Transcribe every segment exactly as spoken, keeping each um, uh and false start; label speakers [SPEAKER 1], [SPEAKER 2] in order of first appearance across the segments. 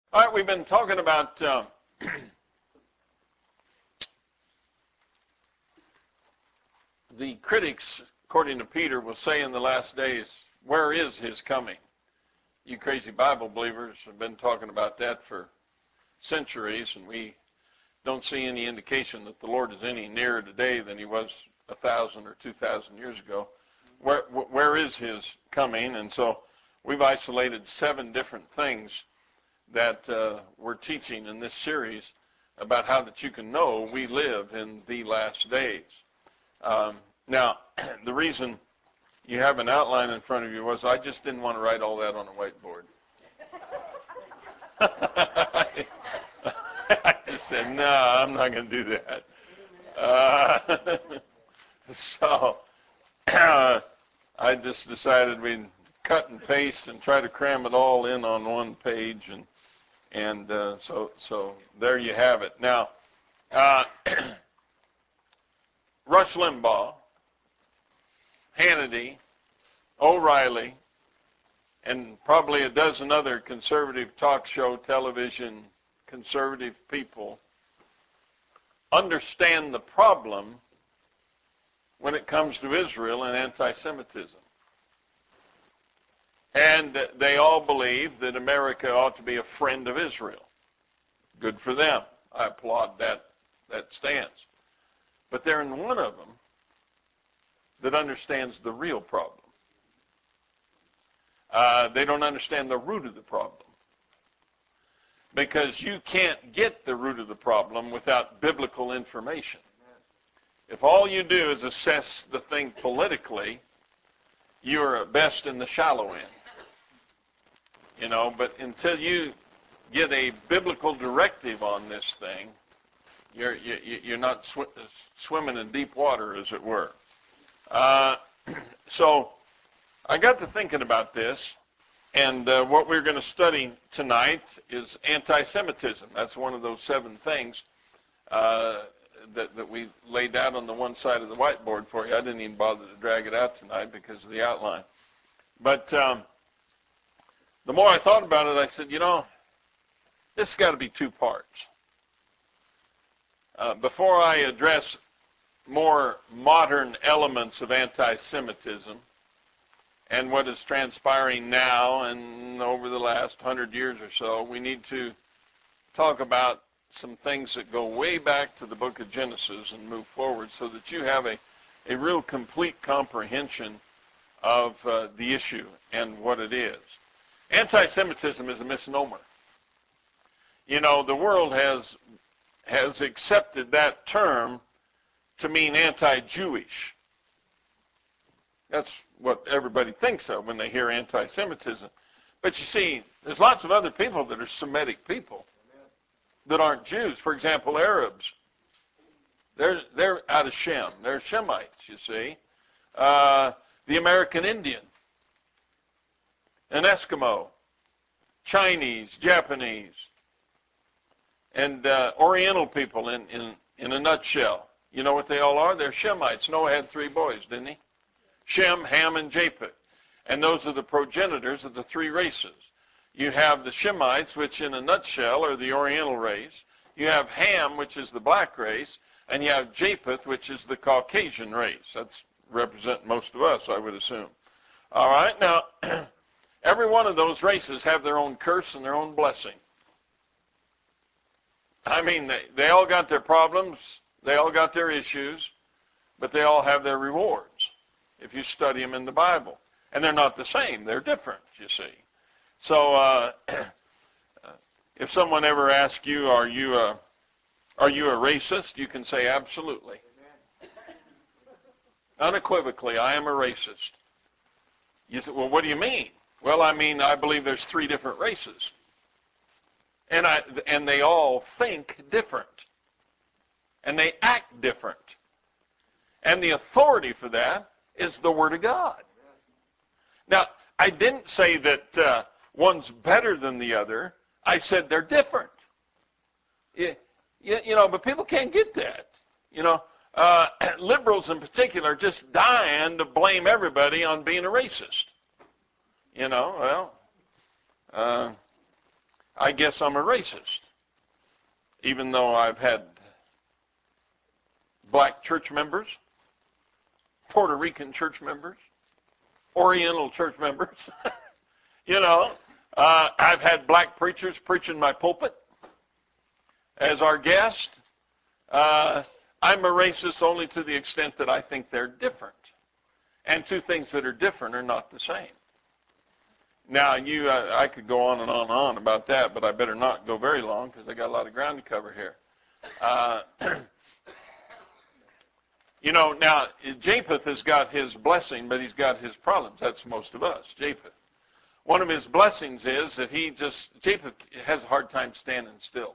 [SPEAKER 1] All right, we've been talking about uh, the critics, according to Peter, will say in the last days, where is his coming? You crazy Bible believers have been talking about that for centuries, and we don't see any indication that the Lord is any nearer today than he was a thousand or two thousand years ago. Where, where is his coming? And so we've isolated seven different things that uh, we're teaching in this series about how that you can know we live in the last days. Um, now, the reason you have an outline in front of you was I just didn't want to write all that on a whiteboard. I just said, no, I'm not going to do that. Uh, so uh, I just decided we'd cut and paste and try to cram it all in on one page, and and uh, so so there you have it. Now, uh, Rush Limbaugh, Hannity, O'Reilly, and probably a dozen other conservative talk show, television, conservative people understand the problem when it comes to Israel and anti-Semitism. And they all believe that America ought to be a friend of Israel. Good for them. I applaud that, that stance. But there isn't one of them that understands the real problem. Uh, they don't understand the root of the problem. Because you can't get the root of the problem without biblical information. If all you do is assess the thing politically, you're at best in the shallow end. You know, but until you get a biblical directive on this thing, you're, you, you're not sw swimming in deep water, as it were. Uh, so I got to thinking about this, and uh, what we're going to study tonight is anti-Semitism. That's one of those seven things uh, that, that we laid out on the one side of the whiteboard for you. I didn't even bother to drag it out tonight because of the outline. But um, the more I thought about it, I said, you know, this has got to be two parts. Uh, before I address more modern elements of anti-Semitism and what is transpiring now and over the last hundred years or so, we need to talk about some things that go way back to the book of Genesis and move forward so that you have a, a real complete comprehension of uh, the issue and what it is. Anti-Semitism is a misnomer. You know, the world has has accepted that term to mean anti-Jewish. That's what everybody thinks of when they hear anti-Semitism. But you see, there's lots of other people that are Semitic people that aren't Jews. For example, Arabs. They're, they're out of Shem. They're Shemites, you see. Uh, the American Indian, an Eskimo, Chinese, Japanese, and uh, Oriental people in, in, in a nutshell. You know what they all are? They're Shemites. Noah had three boys, didn't he? Shem, Ham, and Japheth. And those are the progenitors of the three races. You have the Shemites, which in a nutshell are the Oriental race. You have Ham, which is the black race. And you have Japheth, which is the Caucasian race. That's represent most of us, I would assume. All right, now, every one of those races have their own curse and their own blessing. I mean, they, they all got their problems, they all got their issues, but they all have their rewards if you study them in the Bible. And they're not the same, they're different, you see. So uh, if someone ever asks you, are you a, are you a racist? You can say absolutely. Unequivocally, I am a racist. You say, well, what do you mean? Well, I mean, I believe there's three different races. And, I, and they all think different. And they act different. And the authority for that is the Word of God. Now, I didn't say that uh, one's better than the other. I said they're different. You, you, you know, but people can't get that. You know, uh, liberals in particular are just dying to blame everybody on being a racist. You know, well, uh, I guess I'm a racist, even though I've had black church members, Puerto Rican church members, Oriental church members. You know, uh, I've had black preachers preach in my pulpit as our guest. Uh, I'm a racist only to the extent that I think they're different. And two things that are different are not the same. Now, you, uh, I could go on and on and on about that, but I better not go very long because I got a lot of ground to cover here. Uh, you know, now, Japheth has got his blessing, but he's got his problems. That's most of us, Japheth. One of his blessings is that he just, Japheth has a hard time standing still.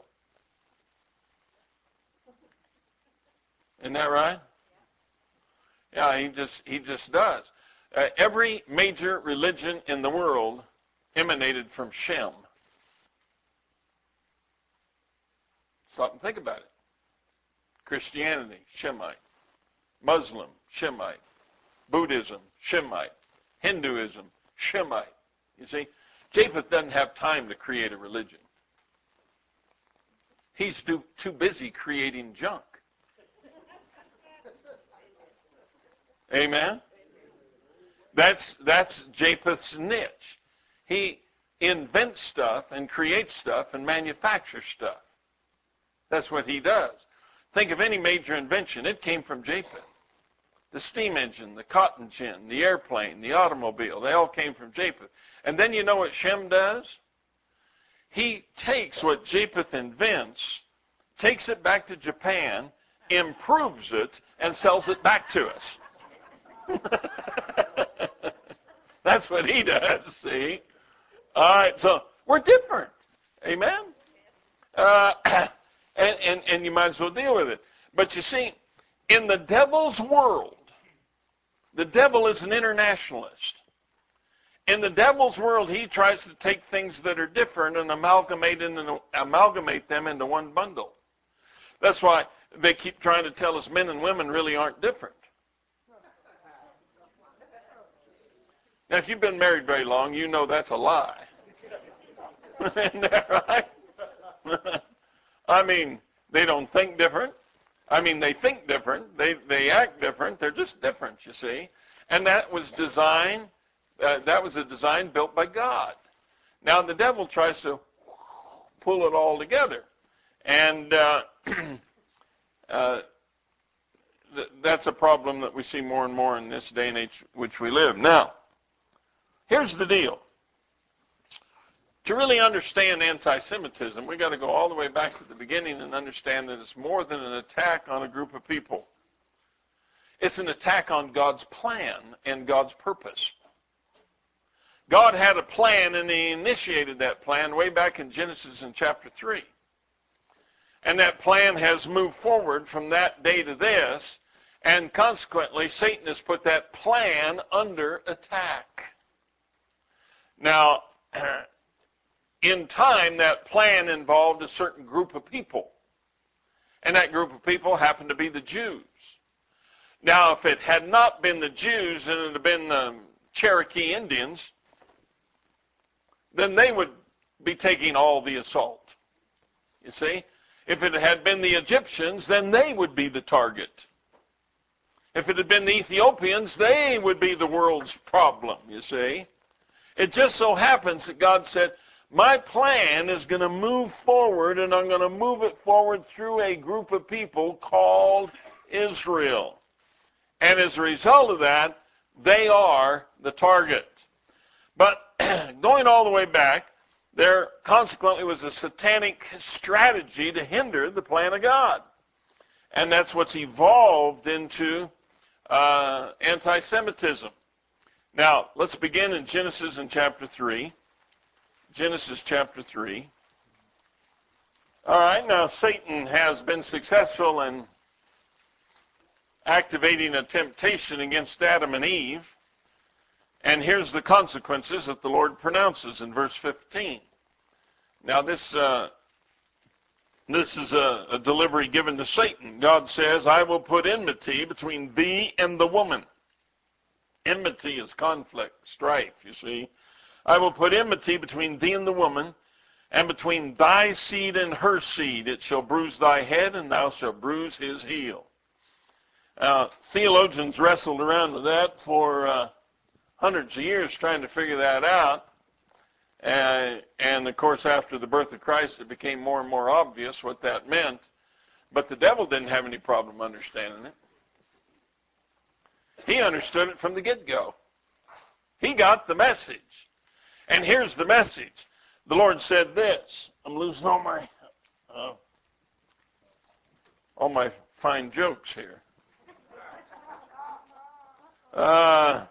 [SPEAKER 1] Isn't that right? Yeah, he just, he just does. Uh, every major religion in the world emanated from Shem. Stop and think about it. Christianity, Shemite. Muslim, Shemite. Buddhism, Shemite. Hinduism, Shemite. You see, Japheth doesn't have time to create a religion. He's too, too busy creating junk. Amen? That's, that's Japheth's niche. He invents stuff and creates stuff and manufactures stuff. That's what he does. Think of any major invention. It came from Japheth. The steam engine, the cotton gin, the airplane, the automobile, they all came from Japheth. And then you know what Shem does? He takes what Japheth invents, takes it back to Japan, improves it, and sells it back to us. That's what he does, see? All right, so we're different. Amen? Uh, and, and, and you might as well deal with it. But you see, in the devil's world, the devil is an internationalist. In the devil's world, he tries to take things that are different and amalgamate, into, amalgamate them into one bundle. That's why they keep trying to tell us men and women really aren't different. Now, if you've been married very long, you know that's a lie. Isn't that right? I mean, they don't think different. I mean, they think different. They, they act different. They're just different, you see. And that was design, uh, that was a design built by God. Now, the devil tries to pull it all together. And uh, uh, th- that's a problem that we see more and more in this day and age which we live. Now, here's the deal. To really understand anti-Semitism, we've got to go all the way back to the beginning and understand that it's more than an attack on a group of people. It's an attack on God's plan and God's purpose. God had a plan, and he initiated that plan way back in Genesis in chapter three. And that plan has moved forward from that day to this, and consequently, Satan has put that plan under attack. Now, in time, that plan involved a certain group of people. And that group of people happened to be the Jews. Now, if it had not been the Jews and it had been the Cherokee Indians, then they would be taking all the assault. You see? If it had been the Egyptians, then they would be the target. If it had been the Ethiopians, they would be the world's problem, you see? It just so happens that God said, my plan is going to move forward, and I'm going to move it forward through a group of people called Israel. And as a result of that, they are the target. But going all the way back, there consequently was a satanic strategy to hinder the plan of God. And that's what's evolved into uh, anti-Semitism. Now, let's begin in Genesis in chapter three. Genesis chapter three. All right, now Satan has been successful in activating a temptation against Adam and Eve. And here's the consequences that the Lord pronounces in verse fifteen. Now this, uh, this is a, a delivery given to Satan. God says, I will put enmity between thee and the woman. Enmity is conflict, strife, you see. I will put enmity between thee and the woman, And between thy seed and her seed it shall bruise thy head, and thou shalt bruise his heel. Uh, theologians wrestled around with that for uh, hundreds of years trying to figure that out. Uh, and, of course, after the birth of Christ, it became more and more obvious what that meant. But the devil didn't have any problem understanding it. He understood it from the get-go. He got the message. And here's the message. The Lord said this. I'm losing all my, uh, all my fine jokes here. Uh,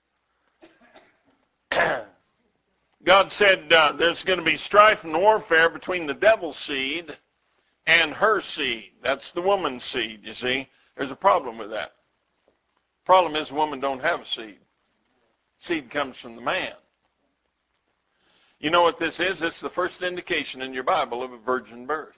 [SPEAKER 1] God said uh, there's going to be strife and warfare between the devil's seed and her seed. That's the woman's seed, you see. There's a problem with that. Problem is, women don't have a seed. Seed comes from the man. You know what this is? It's the first indication in your Bible of a virgin birth.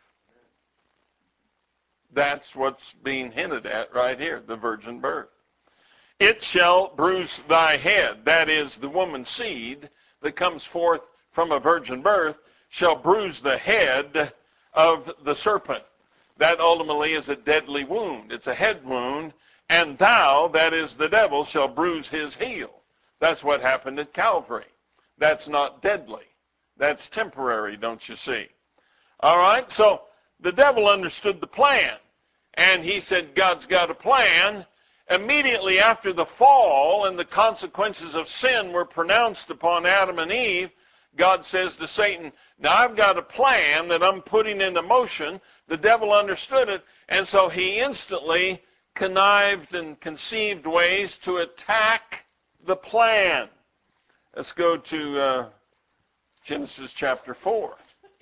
[SPEAKER 1] That's what's being hinted at right here, the virgin birth. It shall bruise thy head. That is, the woman's seed that comes forth from a virgin birth shall bruise the head of the serpent. That ultimately is a deadly wound. It's a head wound. And thou, that is the devil, shall bruise his heel. That's what happened at Calvary. That's not deadly. That's temporary, don't you see? All right, so the devil understood the plan. And he said, God's got a plan. Immediately after the fall and the consequences of sin were pronounced upon Adam and Eve, God says to Satan, now I've got a plan that I'm putting into motion. The devil understood it, and so he instantly connived and conceived ways to attack the plan. Let's go to uh, Genesis chapter four.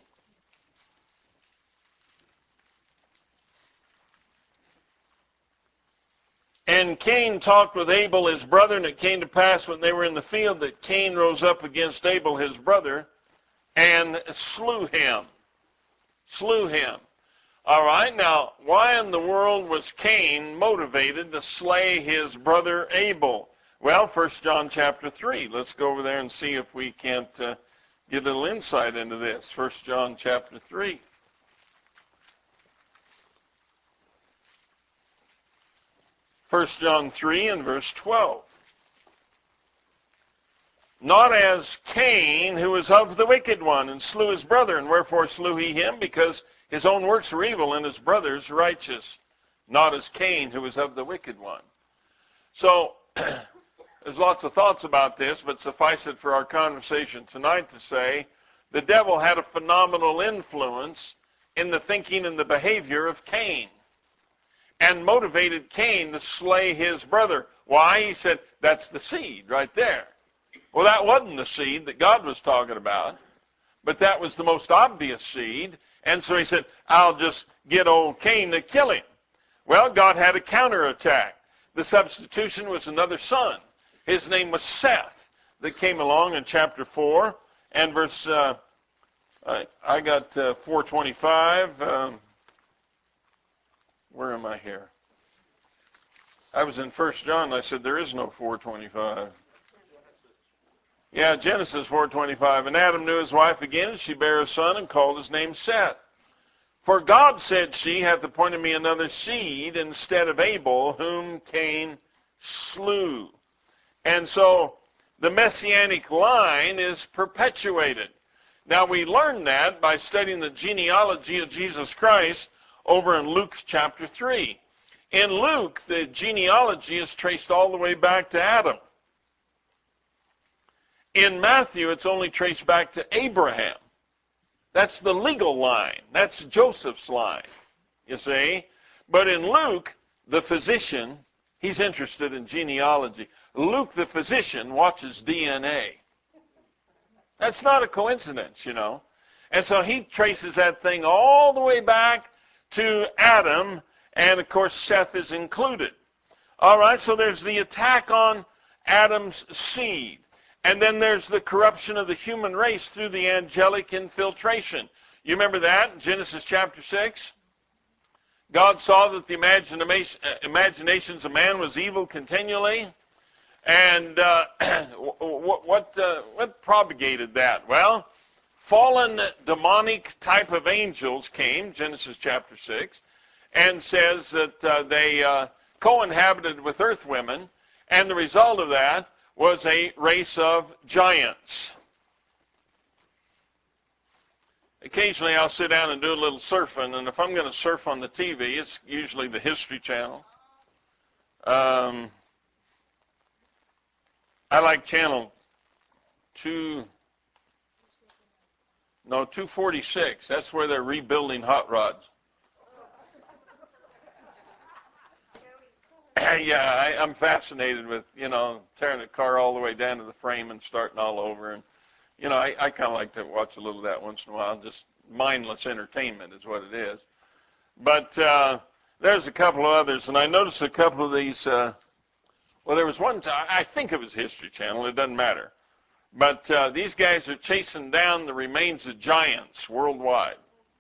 [SPEAKER 1] And Cain talked with Abel his brother, and it came to pass when they were in the field that Cain rose up against Abel his brother and slew him. Slew him. All right, now, why in the world was Cain motivated to slay his brother Abel? Well, First John chapter three. Let's go over there and see if we can't uh, get a little insight into this. First John chapter three. First John three and verse twelve. Not as Cain, who was of the wicked one, and slew his brother. And wherefore slew he him? Because his own works were evil, and his brother's righteous. Not as Cain, who was of the wicked one. So, there's lots of thoughts about this, but suffice it for our conversation tonight to say, the devil had a phenomenal influence in the thinking and the behavior of Cain, and motivated Cain to slay his brother. Why? He said, that's the seed right there. Well, that wasn't the seed that God was talking about, but that was the most obvious seed, and so he said, I'll just get old Cain to kill him. Well, God had a counterattack. The substitution was another son. His name was Seth, that came along in chapter four, and verse, uh, I, I got uh, four twenty-five. Um, where am I here? I was in First John, and I said, there is no four twenty-five. Yeah, Genesis four twenty-five. And Adam knew his wife again, and she bare a son, and called his name Seth. For God, said she, hath appointed me another seed instead of Abel, whom Cain slew. And so the messianic line is perpetuated. Now we learn that by studying the genealogy of Jesus Christ over in Luke chapter three. In Luke, the genealogy is traced all the way back to Adam. In Matthew, it's only traced back to Abraham. That's the legal line. That's Joseph's line, you see. But in Luke, the physician, he's interested in genealogy. Luke, the physician, watches D N A. That's not a coincidence, you know. And so he traces that thing all the way back to Adam, and of course Seth is included. All right, so there's the attack on Adam's seed. And then there's the corruption of the human race through the angelic infiltration. You remember that in Genesis chapter six? God saw that the imaginations of man was evil continually. And uh, what, what, uh, what propagated that? Well, fallen demonic type of angels came, Genesis chapter six, and says that uh, they uh, co-inhabited with earth women, and the result of that was a race of giants. Occasionally I'll sit down and do a little surfing, and if I'm going to surf on the T V, it's usually the History Channel. Um, I like channel two, no, two forty-six. That's where they're rebuilding hot rods. Yeah, I, I'm fascinated with, you know, tearing a car all the way down to the frame and starting all over. And, you know, I, I kind of like to watch a little of that once in a while. Just mindless entertainment is what it is. But uh, there's a couple of others, and I noticed a couple of these. Uh, well, there was one, I think it was History Channel. It doesn't matter. But uh, these guys are chasing down the remains of giants worldwide.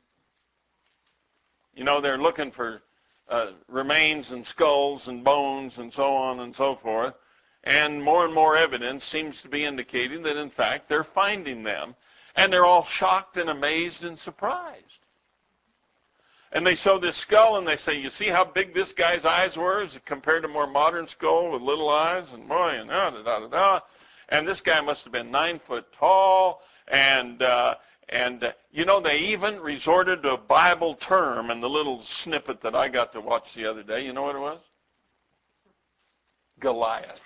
[SPEAKER 1] You know, they're looking for uh, remains and skulls and bones and so on and so forth. And more and more evidence seems to be indicating that, in fact, they're finding them. And they're all shocked and amazed and surprised. And they show this skull and they say, you see how big this guy's eyes were as compared to a more modern skull with little eyes? And boy, and da da da da da. And this guy must have been nine foot tall. And, uh, and uh, you know, they even resorted to a Bible term in the little snippet that I got to watch the other day. You know what it was? Goliath.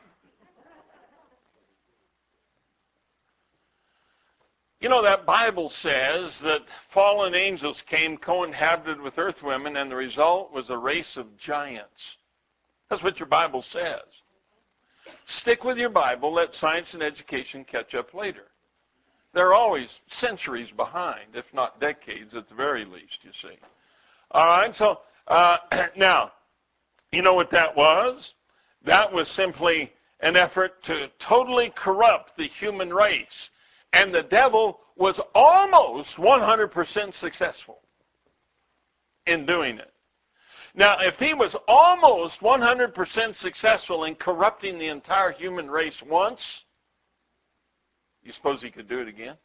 [SPEAKER 1] You know, that Bible says that fallen angels came, co-inhabited with earth women, and the result was a race of giants. That's what your Bible says. Stick with your Bible. Let science and education catch up later. They're always centuries behind, if not decades at the very least, you see. All right, so uh, now, you know what that was? That was simply an effort to totally corrupt the human race. And the devil was almost one hundred percent successful in doing it. Now, if he was almost one hundred percent successful in corrupting the entire human race once, you suppose he could do it again?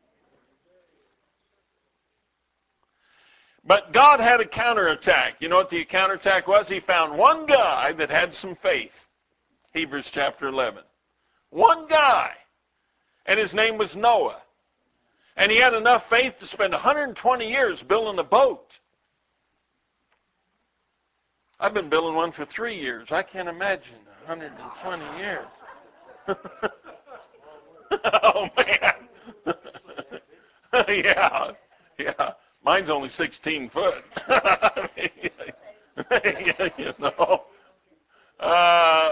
[SPEAKER 1] But God had a counterattack. You know what the counterattack was? He found one guy that had some faith. Hebrews chapter eleven. One guy. And his name was Noah. And he had enough faith to spend one hundred twenty years building a boat. I've been building one for three years. I can't imagine one hundred twenty years. Oh, man. Yeah, yeah. Mine's only sixteen foot. You know. Uh,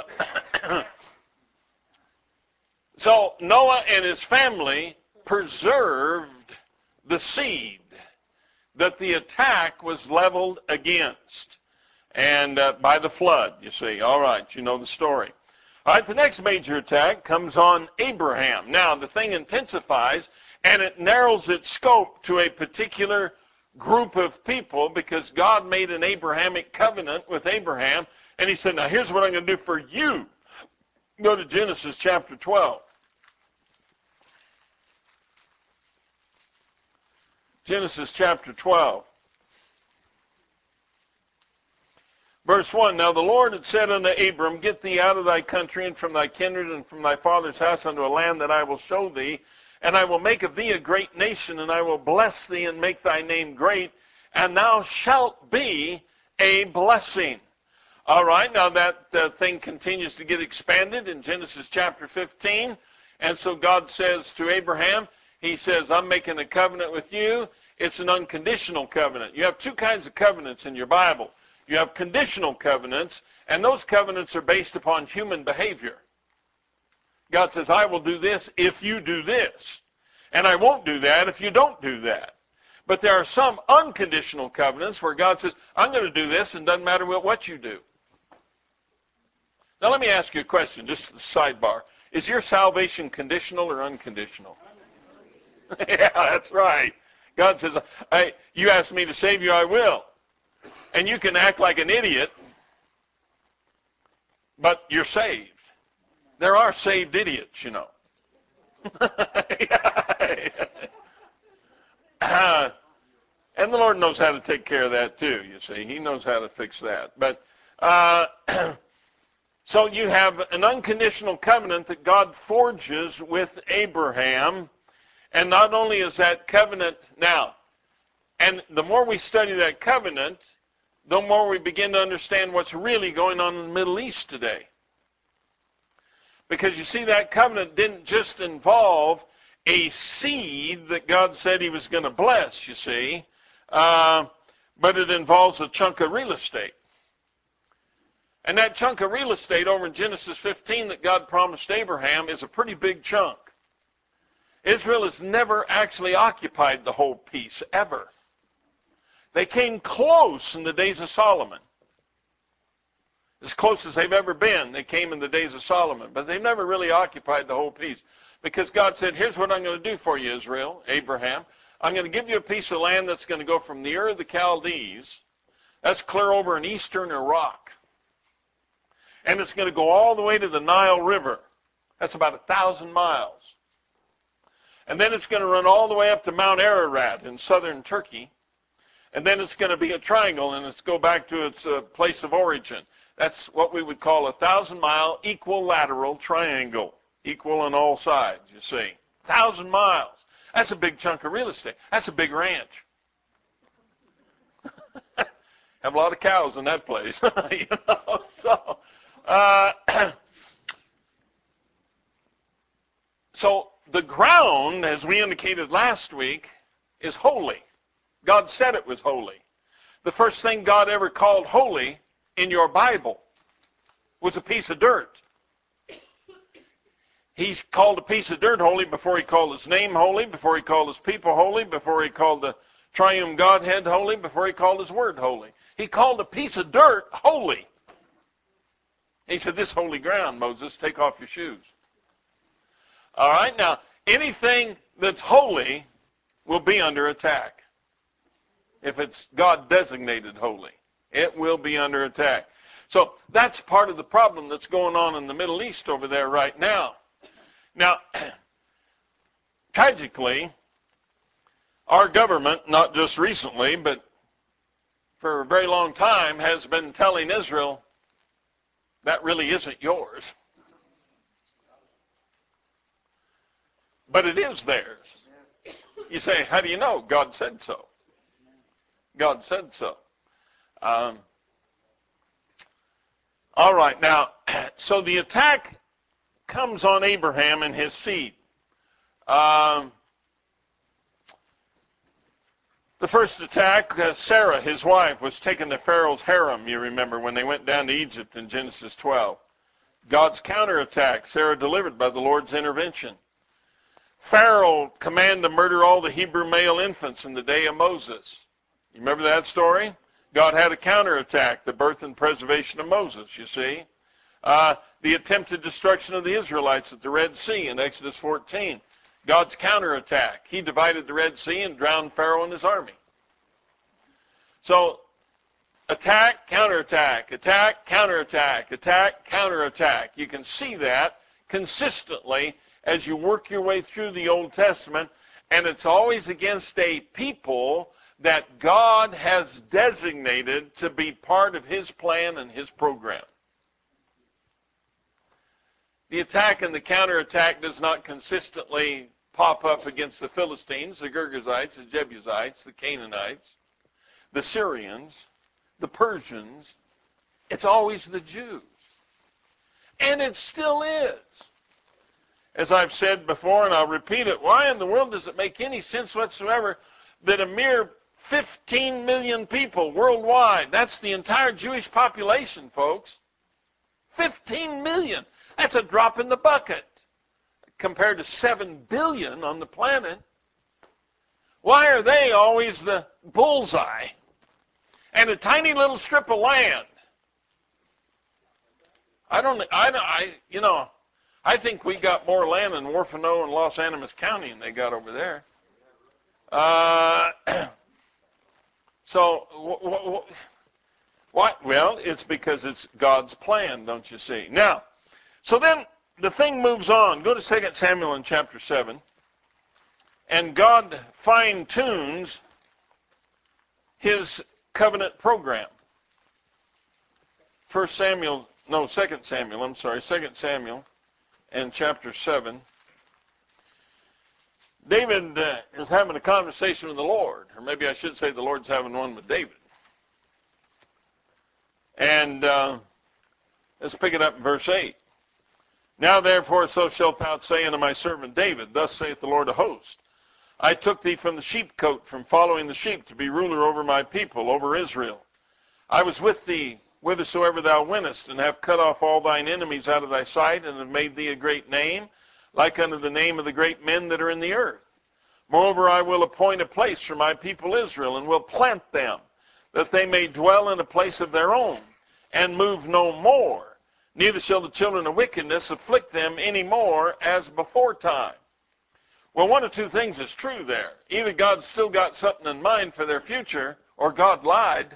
[SPEAKER 1] so Noah and his family preserved the seed that the attack was leveled against. And uh, by the flood, you see. All right, you know the story. All right, the next major attack comes on Abraham. Now, the thing intensifies, and it narrows its scope to a particular group of people because God made an Abrahamic covenant with Abraham, and he said, now here's what I'm going to do for you. Go to Genesis chapter twelve. Genesis chapter twelve. Verse one, now the Lord had said unto Abram, get thee out of thy country and from thy kindred and from thy father's house unto a land that I will show thee, and I will make of thee a great nation, and I will bless thee and make thy name great, and thou shalt be a blessing. All right, now that uh, thing continues to get expanded in Genesis chapter fifteen, and so God says to Abraham, he says, I'm making a covenant with you. It's an unconditional covenant. You have two kinds of covenants in your Bible. You have conditional covenants, and those covenants are based upon human behavior. God says, I will do this if you do this, and I won't do that if you don't do that. But there are some unconditional covenants where God says, I'm going to do this, and it doesn't matter what you do. Now let me ask you a question, just a sidebar. Is your salvation conditional or unconditional? Yeah, that's right. God says, I, you ask me to save you, I will. And you can act like an idiot, but you're saved. There are saved idiots, you know. uh, and the Lord knows how to take care of that too, you see. He knows how to fix that. But uh, so you have an unconditional covenant that God forges with Abraham. And not only is that covenant now, and the more we study that covenant, the more we begin to understand what's really going on in the Middle East today. Because you see, that covenant didn't just involve a seed that God said he was going to bless, you see, uh, but it involves a chunk of real estate. And that chunk of real estate over in Genesis fifteen that God promised Abraham is a pretty big chunk. Israel has never actually occupied the whole piece, ever. They came close in the days of Solomon. As close as they've ever been, they came in the days of Solomon. But they've never really occupied the whole piece. Because God said, here's what I'm going to do for you, Israel, Abraham. I'm going to give you a piece of land that's going to go from the Ur of the Chaldees. That's clear over in eastern Iraq. And it's going to go all the way to the Nile River. That's about a thousand miles. And then it's going to run all the way up to Mount Ararat in southern Turkey. And then it's going to be a triangle, and it's go back to its uh, place of origin. That's what we would call a thousand-mile equilateral triangle, equal on all sides, you see. Thousand miles. That's a big chunk of real estate. That's a big ranch. Have a lot of cows in that place. you know, so, uh, so the ground, as we indicated last week, is holy. God said it was holy. The first thing God ever called holy in your Bible was a piece of dirt. He's called a piece of dirt holy before he called his name holy, before he called his people holy, before he called the triune Godhead holy, before he called his word holy. He called a piece of dirt holy. He said, this holy ground, Moses, take off your shoes. All right, now, anything that's holy will be under attack. If it's God designated holy, it will be under attack. So that's part of the problem that's going on in the Middle East over there right now. Now, tragically, our government, not just recently, but for a very long time, has been telling Israel, that really isn't yours. But it is theirs. You say, how do you know? God said so. God said so. Um, all right, now, so the attack comes on Abraham and his seed. Um, the first attack, uh, Sarah, his wife, was taken to Pharaoh's harem, you remember, when they went down to Egypt in Genesis twelve. God's counterattack, Sarah delivered by the Lord's intervention. Pharaoh commanded to murder all the Hebrew male infants in the day of Moses. You remember that story? God had a counterattack, the birth and preservation of Moses, you see. Uh, the attempted destruction of the Israelites at the Red Sea in Exodus fourteen. God's counterattack. He divided the Red Sea and drowned Pharaoh and his army. So, attack, counterattack, attack, counterattack, attack, counterattack. You can see that consistently as you work your way through the Old Testament, and it's always against a people that God has designated to be part of his plan and his program. The attack and the counterattack does not consistently pop up against the Philistines, the Girgashites, the Jebusites, the Canaanites, the Syrians, the Persians. It's always the Jews. And it still is. As I've said before, and I'll repeat it, why in the world does it make any sense whatsoever that a mere fifteen million people worldwide, that's the entire Jewish population, folks, fifteen million, that's a drop in the bucket compared to seven billion on the planet. Why are they always the bullseye? And a tiny little strip of land. I don't, I, I you know, I think we got more land in Orfano and Los Animas County than they got over there. Uh, so, wh- wh- why? Well, it's because it's God's plan, don't you see? Now, so then the thing moves on. Go to Second Samuel in chapter seven. And God fine-tunes his covenant program. First Samuel, no, Second Samuel, I'm sorry, Second Samuel and chapter seven. David uh, is having a conversation with the Lord, or maybe I should say the Lord's having one with David. And uh, let's pick it up in verse eight. Now therefore so shalt thou say unto my servant David, thus saith the Lord of hosts, I took thee from the sheepcote, from following the sheep, to be ruler over my people, over Israel. I was with thee whithersoever thou wentest, and have cut off all thine enemies out of thy sight, and have made thee a great name, like unto the name of the great men that are in the earth. Moreover, I will appoint a place for my people Israel, and will plant them, that they may dwell in a place of their own, and move no more. Neither shall the children of wickedness afflict them any more as before time. Well, one of two things is true there. Either God's still got something in mind for their future, or God lied.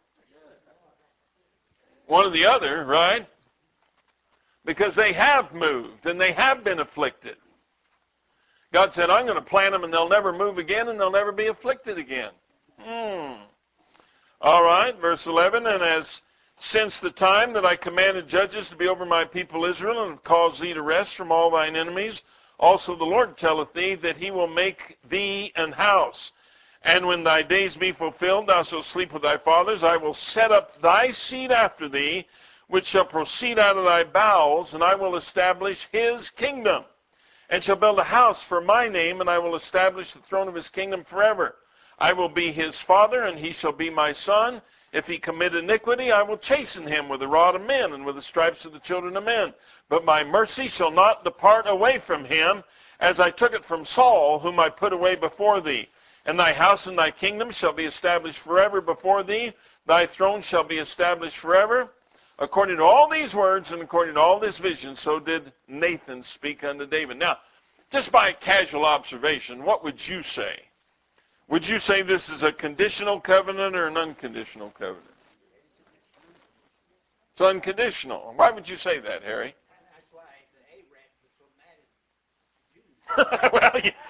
[SPEAKER 1] One or the other, right? Because they have moved, and they have been afflicted. God said, I'm going to plant them, and they'll never move again, and they'll never be afflicted again. Hmm. All right, verse eleven, and as since the time that I commanded judges to be over my people Israel, and have caused thee to rest from all thine enemies, also the Lord telleth thee that he will make thee an house. And when thy days be fulfilled, thou shalt sleep with thy fathers. I will set up thy seed after thee, which shall proceed out of thy bowels, and I will establish his kingdom, and shall build a house for my name, and I will establish the throne of his kingdom forever. I will be his father, and he shall be my son. If he commit iniquity, I will chasten him with the rod of men, and with the stripes of the children of men. But my mercy shall not depart away from him, as I took it from Saul, whom I put away before thee. And thy house and thy kingdom shall be established forever before thee. Thy throne shall be established forever. According to all these words and according to all this vision, so did Nathan speak unto David. Now, just by casual observation, what would you say? Would you say this is a conditional covenant or an unconditional covenant? It's unconditional. Why would you say that, Harry?
[SPEAKER 2] That's why the Arabs are so mad at the Jews.
[SPEAKER 1] Well, you,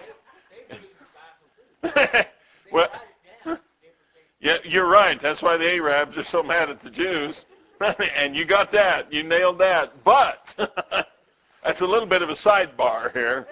[SPEAKER 1] well, yeah, you're right. That's why the Arabs are so mad at the Jews. And you got that. You nailed that. But that's a little bit of a sidebar here.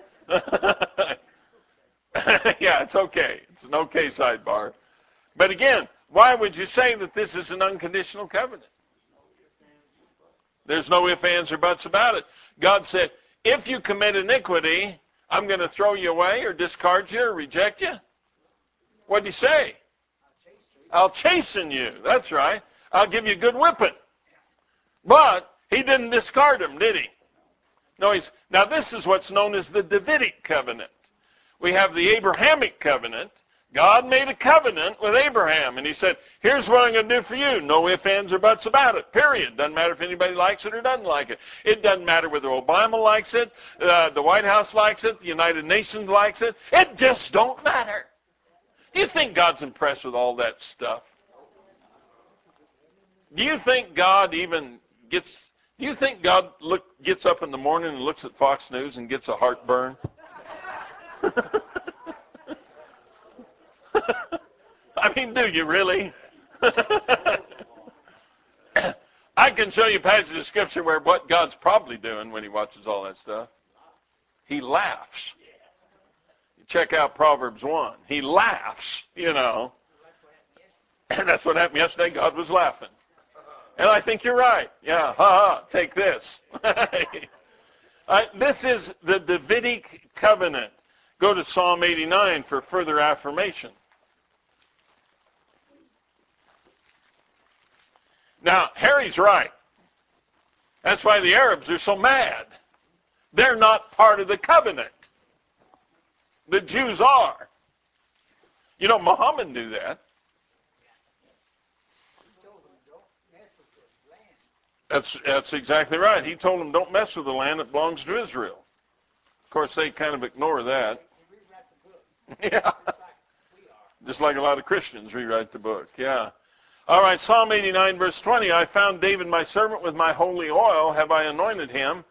[SPEAKER 1] Yeah, it's okay. It's an okay sidebar. But again, why would you say that this is an unconditional covenant? There's no ifs, ands, or buts about it. God said, if you commit iniquity, I'm going to throw you away or discard you or reject you. What did he say? I'll chasten you. That's right. I'll give you a good whipping. But he didn't discard him, did he? No, he's, now this is what's known as the Davidic covenant. We have the Abrahamic covenant. God made a covenant with Abraham, and he said, here's what I'm going to do for you. No ifs, ands, or buts about it, period. Doesn't matter if anybody likes it or doesn't like it. It doesn't matter whether Obama likes it, uh, the White House likes it, the United Nations likes it. It just don't matter. Do you think God's impressed with all that stuff? Do you think God even gets, do you think God look, gets up in the morning and looks at Fox News and gets a heartburn? I mean, do you really? I can show you passages of Scripture where what God's probably doing when he watches all that stuff. He laughs. You check out Proverbs one. He laughs, you know. And that's what happened yesterday. God was laughing. And I think you're right. Yeah, ha ha, take this. uh, this is the Davidic covenant. Go to Psalm eighty-nine for further affirmation. Now, Harry's right. That's why the Arabs are so mad. They're not part of the covenant. The Jews are. You know, Muhammad knew that. That's, that's exactly right. He told them, don't mess with the land that belongs to Israel. Of course, they kind of ignore that. Yeah. Just like a lot of Christians rewrite the book. Yeah. All right, Psalm eighty-nine, verse twenty. I found David my servant with my holy oil. Have I anointed him?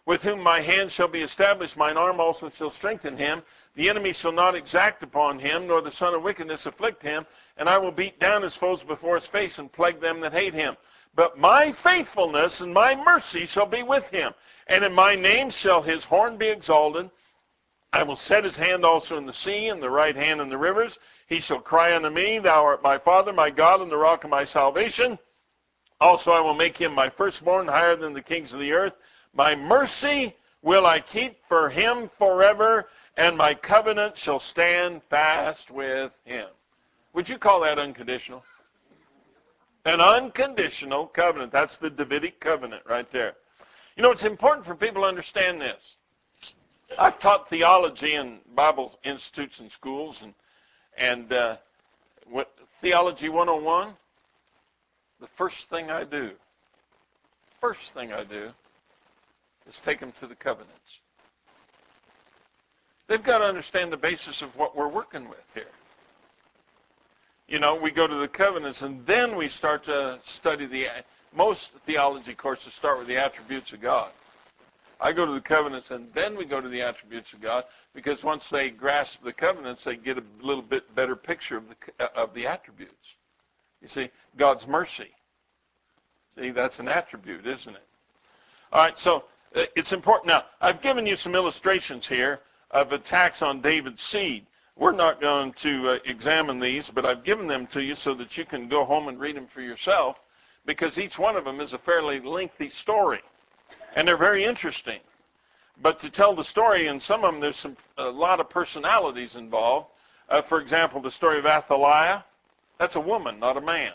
[SPEAKER 1] with whom my hand shall be established, mine arm also shall strengthen him. The enemy shall not exact upon him, nor the son of wickedness afflict him. And I will beat down his foes before his face, and plague them that hate him. But my faithfulness and my mercy shall be with him, and in my name shall his horn be exalted. I will set his hand also in the sea, and the right hand in the rivers. He shall cry unto me, Thou art my Father, my God, and the rock of my salvation. Also I will make him my firstborn, higher than the kings of the earth. My mercy will I keep for him forever, and my covenant shall stand fast with him. Would you call that unconditional? An unconditional covenant. That's the Davidic covenant right there. You know, it's important for people to understand this. I've taught theology in Bible institutes and schools, and and uh, what, Theology one oh one, the first thing I do, first thing I do is take them to the covenants. They've got to understand the basis of what we're working with here. You know, we go to the covenants, and then we start to study the, most theology courses start with the attributes of God. I go to the covenants, and then we go to the attributes of God, because once they grasp the covenants, they get a little bit better picture of the, of the attributes. You see, God's mercy. See, that's an attribute, isn't it? All right, so uh, it's important. Now, I've given you some illustrations here of attacks on David's seed. We're not going to uh, examine these, but I've given them to you so that you can go home and read them for yourself, because each one of them is a fairly lengthy story. And they're very interesting. But to tell the story, in some of them, there's some, a lot of personalities involved. Uh, for example, the story of Athaliah. That's a woman, not a man.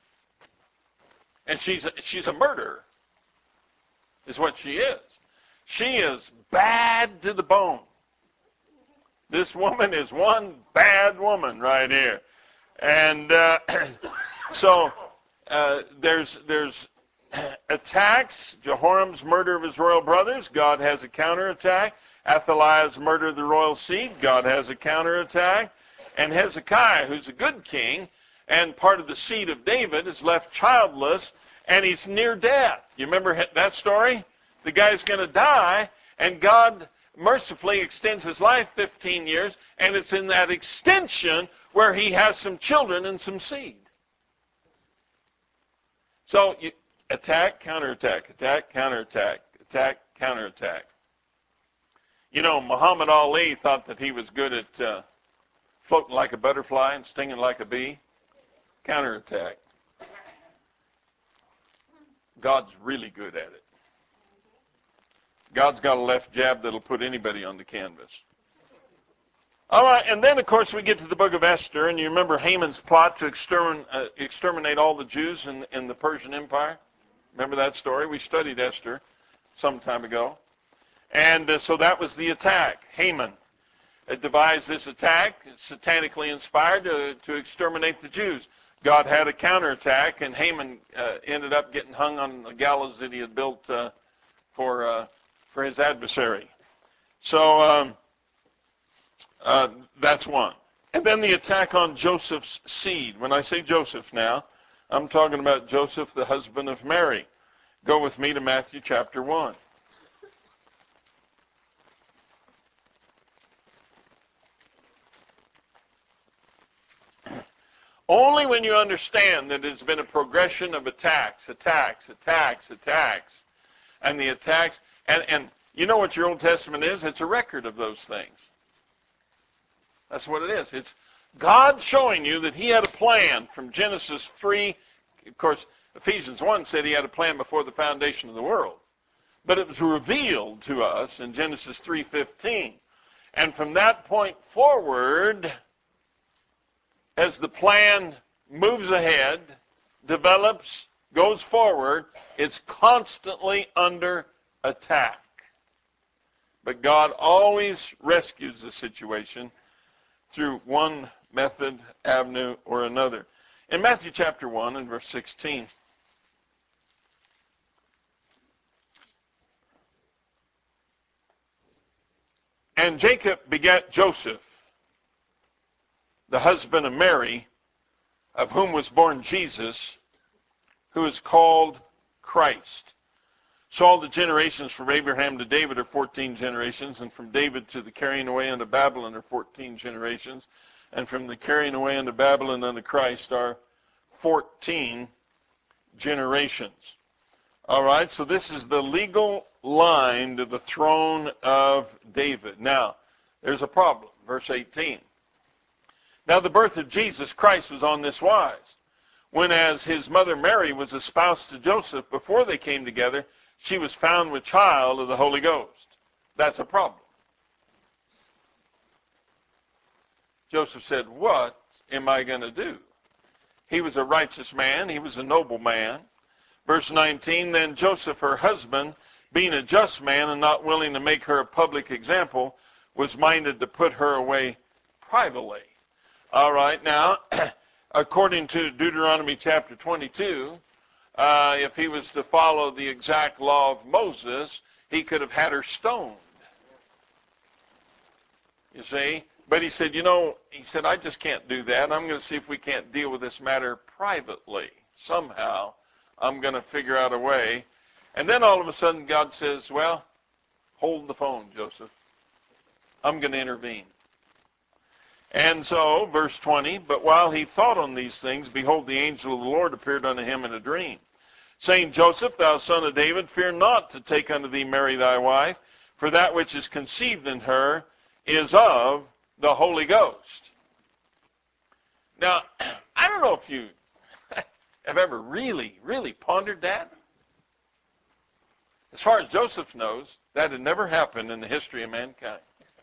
[SPEAKER 1] And she's a, she's a murderer, is what she is. She is bad to the bone. This woman is one bad woman right here. And uh, so uh, there's there's attacks. Jehoram's murder of his royal brothers, God has a counterattack. Athaliah's murder of the royal seed, God has a counterattack. And Hezekiah, who's a good king, and part of the seed of David, is left childless, and he's near death. You remember that story? The guy's going to die, and God mercifully extends his life fifteen years, and it's in that extension where he has some children and some seed. So, you, attack, counterattack, attack, counterattack, attack, counterattack. You know, Muhammad Ali thought that he was good at uh, floating like a butterfly and stinging like a bee. Counterattack. God's really good at it. God's got a left jab that'll put anybody on the canvas. All right, and then, of course, we get to the book of Esther, and you remember Haman's plot to extermin, uh, exterminate all the Jews in, in the Persian Empire? Remember that story? We studied Esther some time ago. And uh, so that was the attack. Haman uh, devised this attack, satanically inspired, to, to exterminate the Jews. God had a counterattack, and Haman uh, ended up getting hung on the gallows that he had built uh, for... Uh, for his adversary. So um, uh, that's one. And then the attack on Joseph's seed. When I say Joseph now, I'm talking about Joseph, the husband of Mary. Go with me to Matthew chapter one. Only when you understand that there's been a progression of attacks, attacks, attacks, attacks, and the attacks... And, and you know what your Old Testament is? It's a record of those things. That's what it is. It's God showing you that he had a plan from Genesis three. Of course, Ephesians one said he had a plan before the foundation of the world. But it was revealed to us in Genesis three fifteen. And from that point forward, as the plan moves ahead, develops, goes forward, it's constantly under attack. But God always rescues the situation through one method, avenue, or another. In Matthew chapter one and verse sixteen, and Jacob begat Joseph, the husband of Mary, of whom was born Jesus, who is called Christ. So all the generations from Abraham to David are fourteen generations, and from David to the carrying away unto Babylon are fourteen generations, and from the carrying away unto Babylon unto Christ are fourteen generations. All right, so this is the legal line to the throne of David. Now, there's a problem. Verse eighteen. Now the birth of Jesus Christ was on this wise. When as his mother Mary was espoused to Joseph, before they came together, she was found with child of the Holy Ghost. That's a problem. Joseph said, what am I going to do? He was a righteous man. He was a noble man. Verse nineteen, then Joseph, her husband, being a just man and not willing to make her a public example, was minded to put her away privately. All right, now, according to Deuteronomy chapter twenty-two, uh, if he was to follow the exact law of Moses, he could have had her stoned. You see? But he said, you know, he said, I just can't do that. I'm going to see if we can't deal with this matter privately. Somehow, I'm going to figure out a way. And then all of a sudden, God says, well, hold the phone, Joseph. I'm going to intervene. And so, verse twenty, but while he thought on these things, behold, the angel of the Lord appeared unto him in a dream, saying, Joseph, thou son of David, fear not to take unto thee Mary thy wife, for that which is conceived in her is of the Holy Ghost. Now, I don't know if you have ever really, really pondered that. As far as Joseph knows, that had never happened in the history of mankind.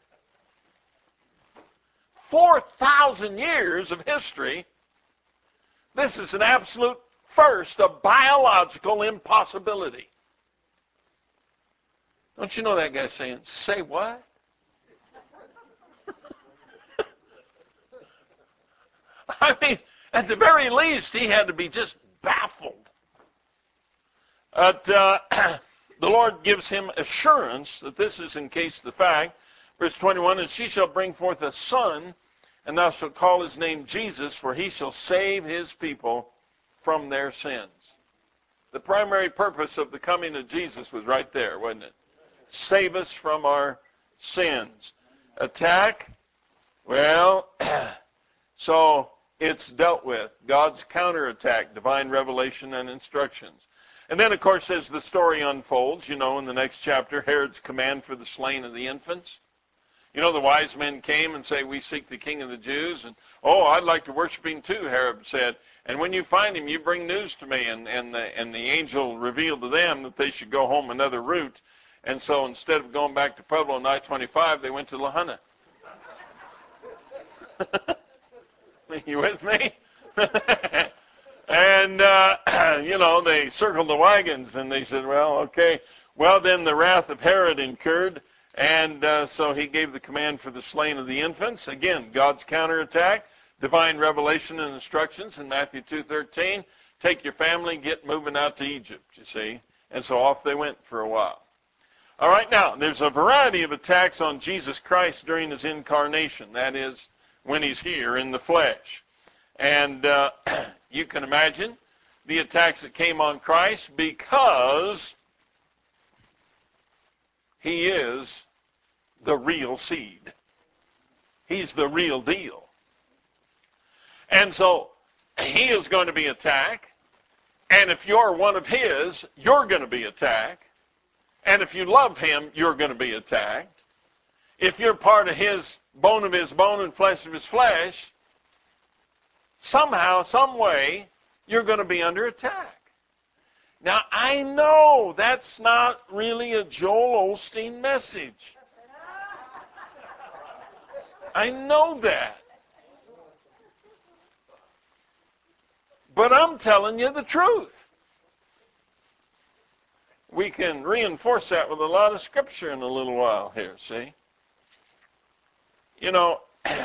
[SPEAKER 1] four thousand years of history, this is an absolute first, a biological impossibility. Don't you know that guy saying, say what? I mean, at the very least, he had to be just baffled. But uh, the Lord gives him assurance that this is in case the fact. Verse twenty-one, and she shall bring forth a son, and thou shalt call his name Jesus, for he shall save his people from their sins. The primary purpose of the coming of Jesus was right there, wasn't it? Save us from our sins. Attack, well, so it's dealt with. God's counterattack, divine revelation and instructions. And then, of course, as the story unfolds, you know, in the next chapter, Herod's command for the slaying of the infants. You know, the wise men came and say, we seek the King of the Jews. And, oh, I'd like to worship him too, Herod said. And when you find him, you bring news to me. And, and, the, and the angel revealed to them that they should go home another route. And so instead of going back to Pueblo on I twenty-five, they went to La Junta. You with me? And, uh, you know, they circled the wagons. And they said, well, okay. Well, then the wrath of Herod incurred. And uh, so he gave the command for the slaying of the infants. Again, God's counterattack, divine revelation and instructions in Matthew two thirteen. Take your family, get moving out to Egypt, you see. And so off they went for a while. All right, now, there's a variety of attacks on Jesus Christ during his incarnation. That is, when he's here in the flesh. And uh, you can imagine the attacks that came on Christ because he is the real seed. He's the real deal. And so he is going to be attacked. And if you're one of his, you're going to be attacked. And if you love him, you're going to be attacked. If you're part of his bone of his bone and flesh of his flesh, somehow, some way, you're going to be under attack. Now, I know that's not really a Joel Osteen message. I know that. But I'm telling you the truth. We can reinforce that with a lot of scripture in a little while here, see? You know,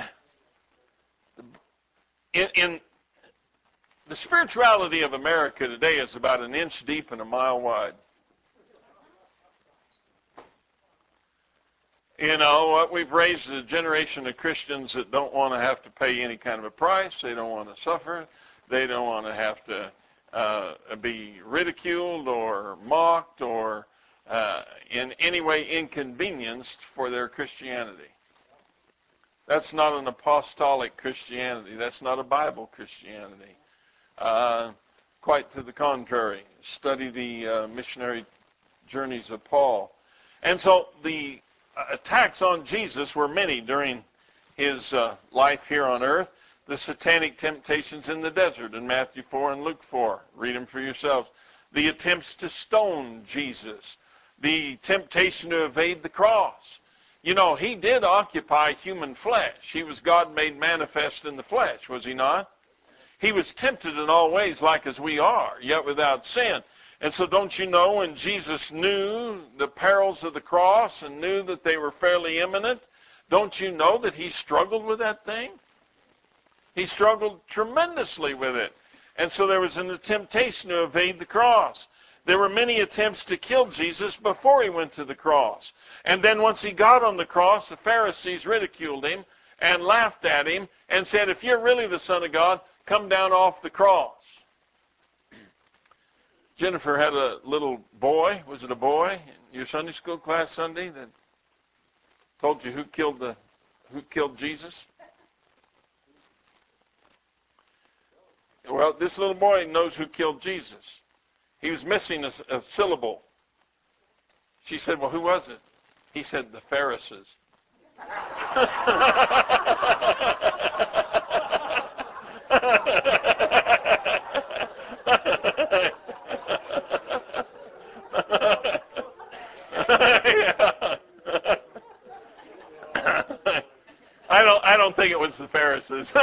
[SPEAKER 1] in, in the spirituality of America today is about an inch deep and a mile wide. You know, what we've raised is a generation of Christians that don't want to have to pay any kind of a price. They don't want to suffer. They don't want to have to uh, be ridiculed or mocked or uh, in any way inconvenienced for their Christianity. That's not an apostolic Christianity. That's not a Bible Christianity. Uh, quite to the contrary. Study the uh, missionary journeys of Paul. And so the attacks on Jesus were many during his uh, life here on earth. The satanic temptations in the desert in Matthew four and Luke four. Read them for yourselves. The attempts to stone Jesus. The temptation to evade the cross. You know, he did occupy human flesh. He was God made manifest in the flesh, was he not? He was tempted in all ways like as we are, yet without sin. And so don't you know, when Jesus knew the perils of the cross and knew that they were fairly imminent, don't you know that he struggled with that thing? He struggled tremendously with it. And so there was a temptation to evade the cross. There were many attempts to kill Jesus before he went to the cross. And then once he got on the cross, the Pharisees ridiculed him and laughed at him and said, if you're really the Son of God, come down off the cross. Jennifer had a little boy, was it a boy, in your Sunday school class Sunday that told you who killed the who killed Jesus? Well, this little boy knows who killed Jesus. He was missing a, a syllable. She said, well, who was it? He said, the Pharisees. I don't I don't think it was the Pharisees.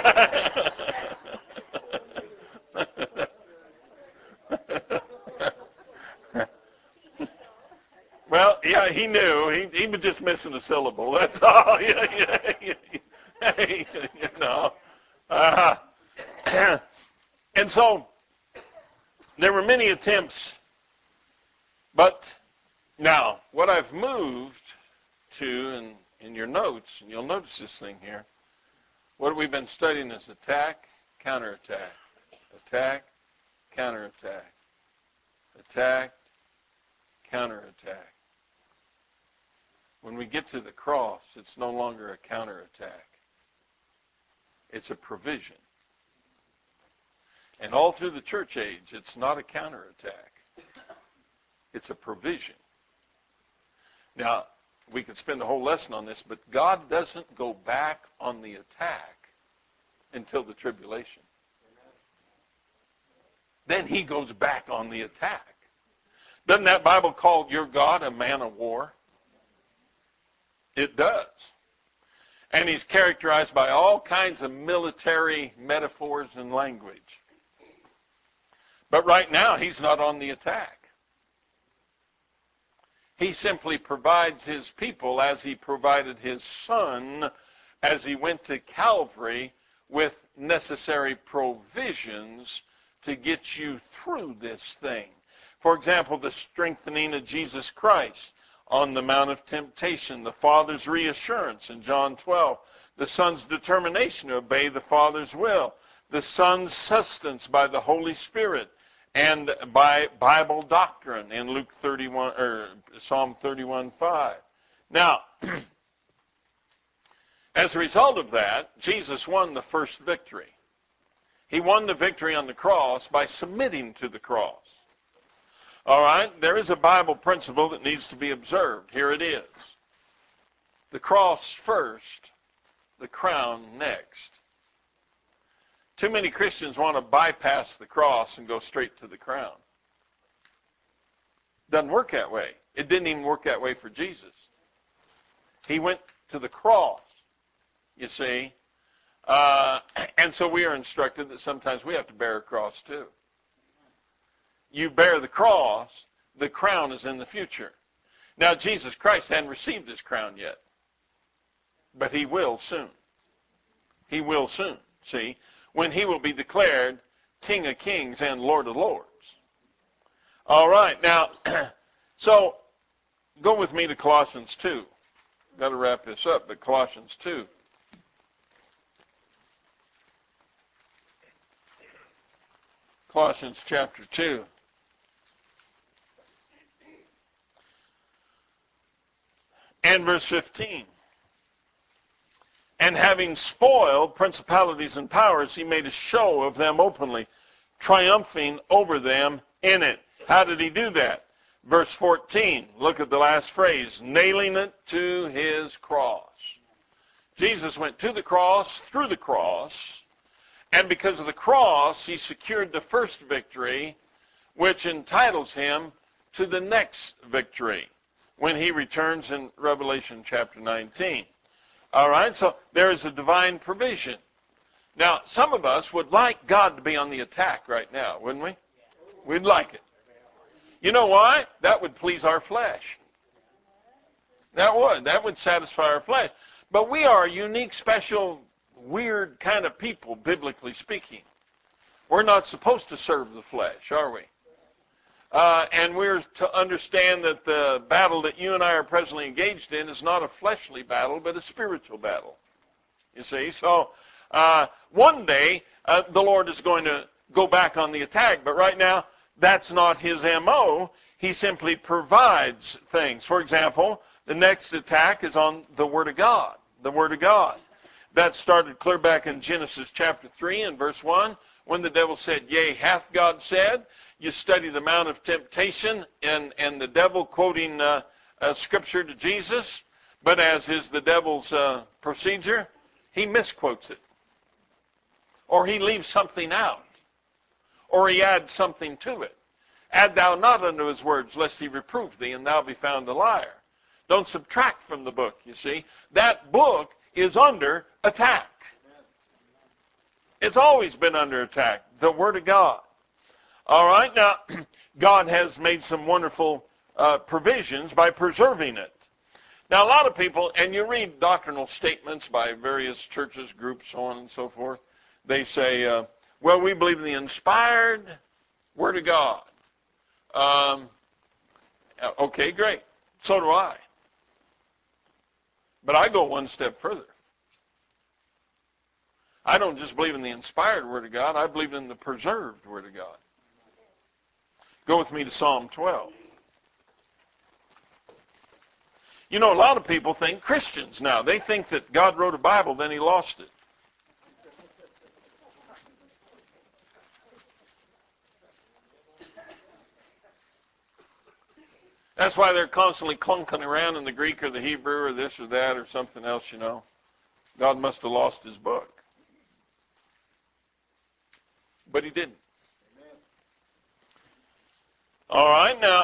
[SPEAKER 1] Well, yeah, he knew. He he was just missing a syllable. That's all. Yeah, yeah, yeah. You know. Uh, and so there were many attempts, but now what I've moved to in, in your notes, and you'll notice this thing here, what we've been studying is attack, counterattack, attack, counterattack, attack, counterattack. When we get to the cross, it's no longer a counterattack. It's a provision. And all through the church age, it's not a counterattack. It's a provision. Now, we could spend a whole lesson on this, but God doesn't go back on the attack until the tribulation. Then he goes back on the attack. Doesn't that Bible call your God a man of war? It does. And he's characterized by all kinds of military metaphors and language. But right now, he's not on the attack. He simply provides his people as he provided his son as he went to Calvary with necessary provisions to get you through this thing. For example, the strengthening of Jesus Christ on the Mount of Temptation, the Father's reassurance in John twelve, the Son's determination to obey the Father's will, the Son's sustenance by the Holy Spirit, and by Bible doctrine in Luke thirty-one or Psalm thirty-one five. Now, as a result of that, Jesus won the first victory. He won the victory on the cross by submitting to the cross. All right, there is a Bible principle that needs to be observed. Here it is. The cross first, the crown next. Too many Christians want to bypass the cross and go straight to the crown. Doesn't work that way. It didn't even work that way for Jesus. He went to the cross, you see. Uh, and so we are instructed that sometimes we have to bear a cross too. You bear the cross, the crown is in the future. Now, Jesus Christ hadn't received his crown yet, but he will soon. He will soon, see, when he will be declared King of Kings and Lord of Lords. All right, now, so go with me to Colossians two. Got to wrap this up, but Colossians two. Colossians chapter two. And verse fifteen. And having spoiled principalities and powers, he made a show of them openly, triumphing over them in it. How did he do that? Verse fourteen, look at the last phrase, nailing it to his cross. Jesus went to the cross, through the cross, and because of the cross, he secured the first victory, which entitles him to the next victory when he returns in Revelation chapter nineteen. All right, so there is a divine provision. Now, some of us would like God to be on the attack right now, wouldn't we? We'd like it. You know why? That would please our flesh. That would. That would satisfy our flesh. But we are a unique, special, weird kind of people, biblically speaking. We're not supposed to serve the flesh, are we? Uh, and we're to understand that the battle that you and I are presently engaged in is not a fleshly battle, but a spiritual battle. You see? So uh, one day, uh, the Lord is going to go back on the attack. But right now, that's not his M O. He simply provides things. For example, the next attack is on the Word of God. The Word of God. That started clear back in Genesis chapter three and verse one, when the devil said, yea, hath God said? You study the Mount of Temptation, and, and the devil quoting uh, uh, Scripture to Jesus, but as is the devil's uh, procedure, he misquotes it. Or he leaves something out. Or he adds something to it. Add thou not unto his words, lest he reprove thee, and thou be found a liar. Don't subtract from the book, you see. That book is under attack. It's always been under attack, the Word of God. All right, now, God has made some wonderful uh, provisions by preserving it. Now, a lot of people, and you read doctrinal statements by various churches, groups, so on and so forth, they say, uh, well, we believe in the inspired Word of God. Um, okay, great. So do I. But I go one step further. I don't just believe in the inspired Word of God, I believe in the preserved Word of God. Go with me to Psalm twelve. You know, a lot of people think, Christians now, they think that God wrote a Bible, then he lost it. That's why they're constantly clunking around in the Greek or the Hebrew or this or that or something else, you know. God must have lost his book. But he didn't. All right, now,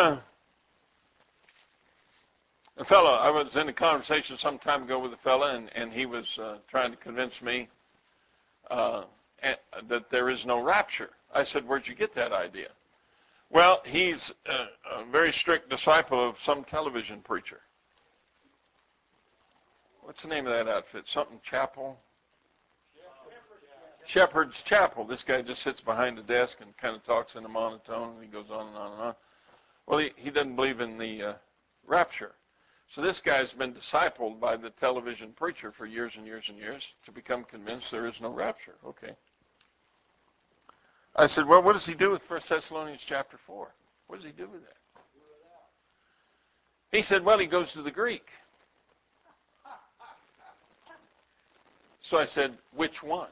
[SPEAKER 1] a fellow, I was in a conversation some time ago with a fellow, and, and he was uh, trying to convince me uh, that there is no rapture. I said, where'd you get that idea? Well, he's a, a very strict disciple of some television preacher. What's the name of that outfit? Something Chapel? Shepherd's Chapel. This guy just sits behind a desk and kind of talks in a monotone, and he goes on and on and on. Well, he, he doesn't believe in the uh, rapture. So this guy's been discipled by the television preacher for years and years and years to become convinced there is no rapture. Okay. I said, well, what does he do with First Thessalonians chapter four? What does he do with that? He said, well, he goes to the Greek. So I said, which one?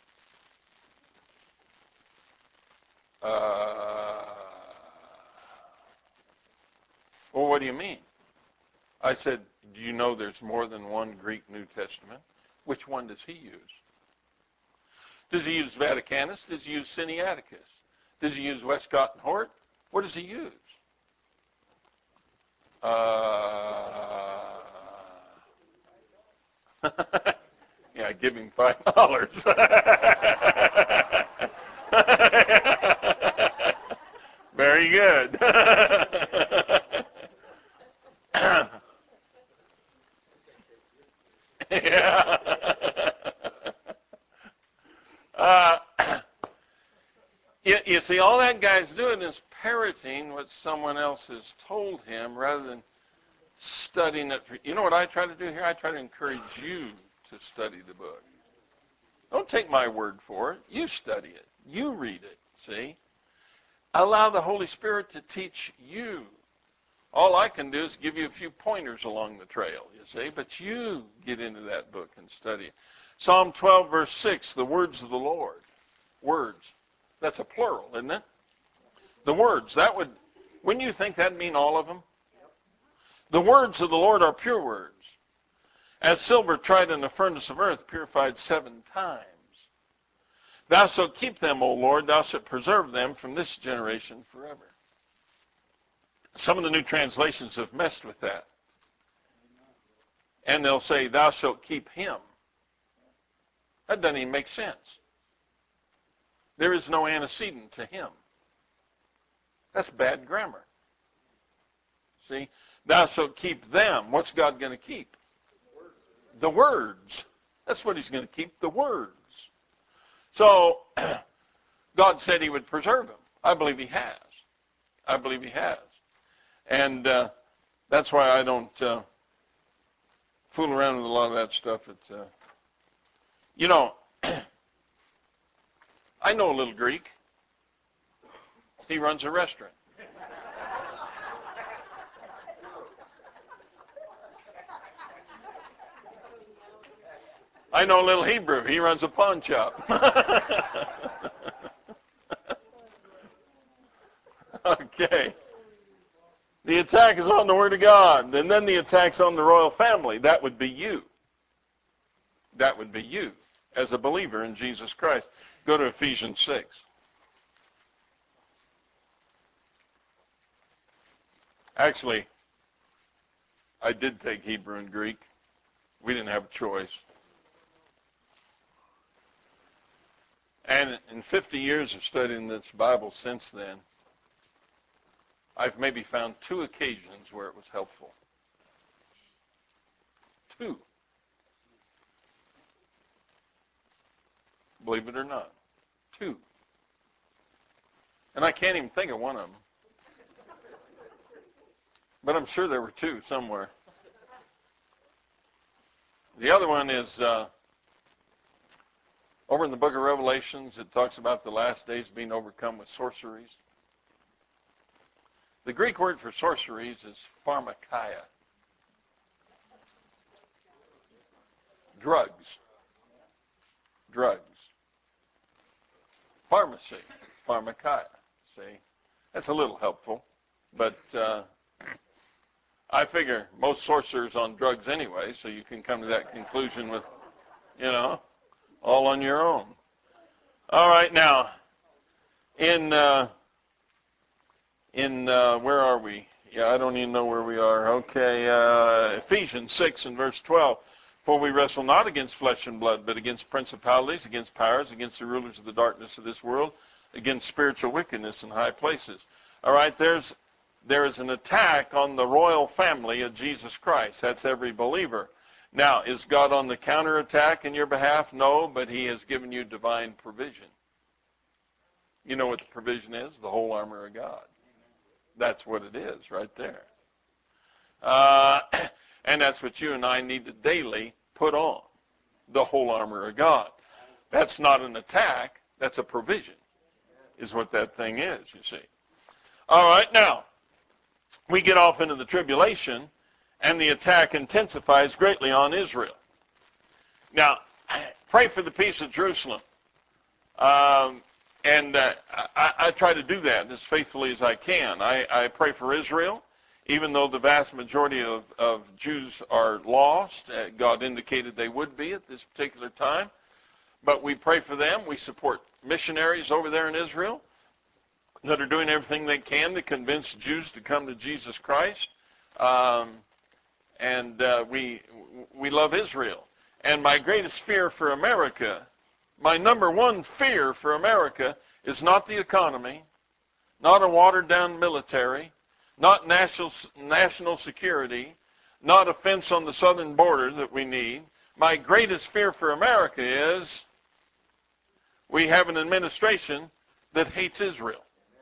[SPEAKER 1] Uh, well, what do you mean? I said, do you know there's more than one Greek New Testament? Which one does he use? Does he use Vaticanus? Does he use Sinaiticus? Does he use Westcott and Hort? What does he use? Uh, yeah, give him five dollars. Very good. Yeah. Uh, you, you see, all that guy's doing is parroting what someone else has told him rather than studying it. For, you know what I try to do here? I try to encourage you to study the book. Don't take my word for it. You study it. You read it, see? Allow the Holy Spirit to teach you. All I can do is give you a few pointers along the trail, you see, but you get into that book and study it. Psalm twelve, verse six, the words of the Lord. Words. That's a plural, isn't it? The words, that would, wouldn't you think that'd mean all of them? The words of the Lord are pure words, as silver tried in the furnace of earth, purified seven times. Thou shalt keep them, O Lord, thou shalt preserve them from this generation forever. Some of the new translations have messed with that. And they'll say, thou shalt keep him. That doesn't even make sense. There is no antecedent to him. That's bad grammar. See? Thou shalt keep them. What's God going to keep? The words. That's what he's going to keep, the words. So, God said he would preserve them. I believe he has. I believe he has. And uh, that's why I don't uh, fool around with a lot of that stuff. It, uh, you know, I know a little Greek. He runs a restaurant. I know a little Hebrew. He runs a pawn shop. Okay. The attack is on the Word of God. And then the attack's on the royal family. That would be you. That would be you as a believer in Jesus Christ. Go to Ephesians six. Actually, I did take Hebrew and Greek. We didn't have a choice. And in fifty years of studying this Bible since then, I've maybe found two occasions where it was helpful. Two. Believe it or not. Two. And I can't even think of one of them. But I'm sure there were two somewhere. The other one is uh, over in the book of Revelations. It talks about the last days being overcome with sorceries. The Greek word for sorceries is pharmakia. Drugs. Drugs. Pharmacy. Pharmakia. See? That's a little helpful. But uh, I figure most sorcerers on drugs anyway, so you can come to that conclusion with, you know, all on your own. All right, now, in... Uh, In, uh, where are we? Yeah, I don't even know where we are. Okay, uh, Ephesians six and verse twelve. For we wrestle not against flesh and blood, but against principalities, against powers, against the rulers of the darkness of this world, against spiritual wickedness in high places. All right, there's, there is an attack on the royal family of Jesus Christ. That's every believer. Now, is God on the counterattack in your behalf? No, but he has given you divine provision. You know what the provision is? The whole armor of God. That's what it is right there. Uh, and that's what you and I need to daily put on, the whole armor of God. That's not an attack. That's a provision, is what that thing is, you see. All right, now, we get off into the tribulation, and the attack intensifies greatly on Israel. Now, pray for the peace of Jerusalem. Um, And uh, I, I try to do that as faithfully as I can. I, I pray for Israel, even though the vast majority of, of Jews are lost. Uh, God indicated they would be at this particular time. But we pray for them. We support missionaries over there in Israel that are doing everything they can to convince Jews to come to Jesus Christ. Um, and uh, we, we love Israel. And my greatest fear for America, my number one fear for America is not the economy, not a watered-down military, not national, national security, not a fence on the southern border that we need. My greatest fear for America is we have an administration that hates Israel.